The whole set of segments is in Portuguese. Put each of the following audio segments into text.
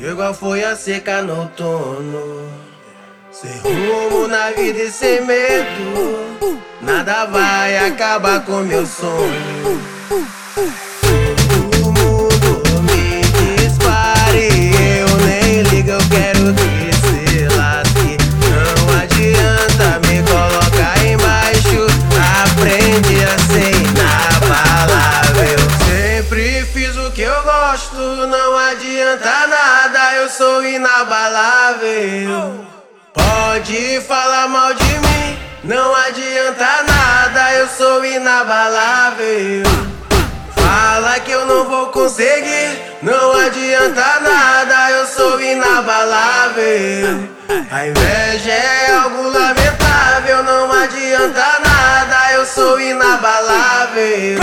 Igual foi a seca no outono. Sem rumo na vida e sem medo, nada vai acabar com meu sonho. Todo mundo me dispare, eu nem ligo, eu quero que se lasque. Não adianta me colocar embaixo, aprendi a ser inabalável. Sempre fiz o que eu gosto, não adianta nada, eu sou inabalável. Pode falar mal de mim, não adianta nada, eu sou inabalável. Fala que eu não vou conseguir, não adianta nada, eu sou inabalável. A inveja é algo lamentável, não adianta nada, eu sou inabalável.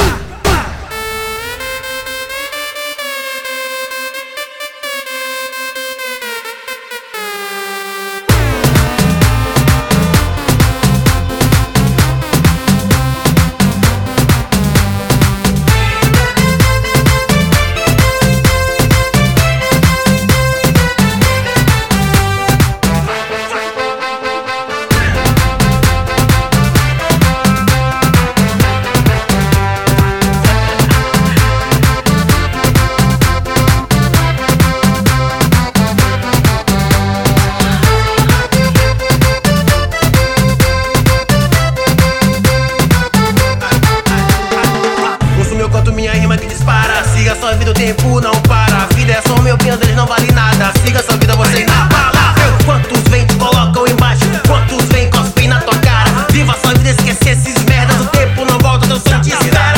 Minha rima que dispara, siga sua vida, o tempo não para. A vida é só meu opinião, eles não vale nada. Siga sua vida, você inabalável. Quantos vem te colocam embaixo, quantos vem cospem na tua cara. Viva sua vida, esquece esses merdas. O tempo não volta, Deus só te espera.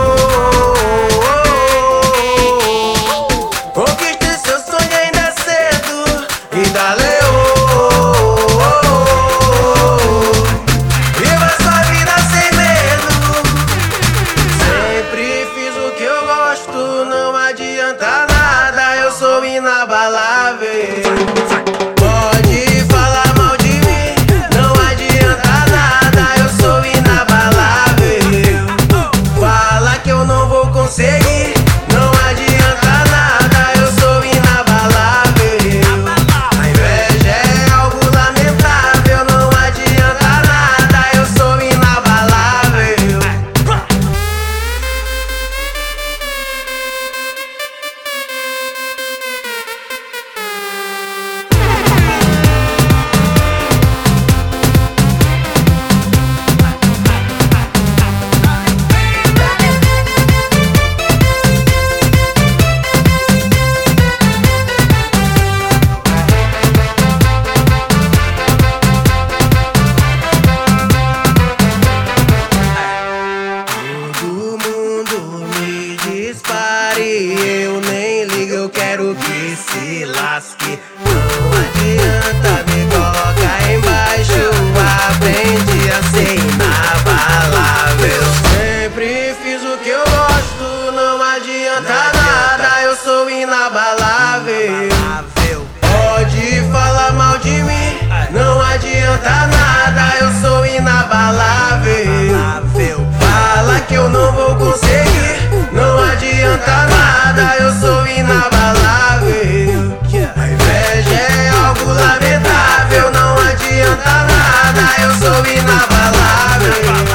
Conquiste seu sonho, ainda é cedo. E dale. Viva sua vida sem medo. Sempre fiz o que eu gosto, não adianta nada, eu sou inabalável. Pode falar mal de mim, não adianta nada, eu sou inabalável. Fala que eu não vou conseguir, não adianta nada, eu sou inabalável. A inveja é algo lamentável, não adianta nada, eu sou inabalável. Eu nem ligo, eu quero que se lasque. Não adianta me colocar embaixo, aprendi a ser inabalável. Sempre fiz o que eu gosto, não adianta nada, eu sou inabalável. Pode falar mal de mim, não adianta nada, eu sou inabalável. Fala que eu não vou conseguir, não adianta nada, eu sou inabalável. A inveja é algo lamentável, não adianta nada, eu sou inabalável.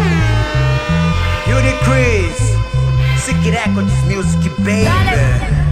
Sick Records Music, baby.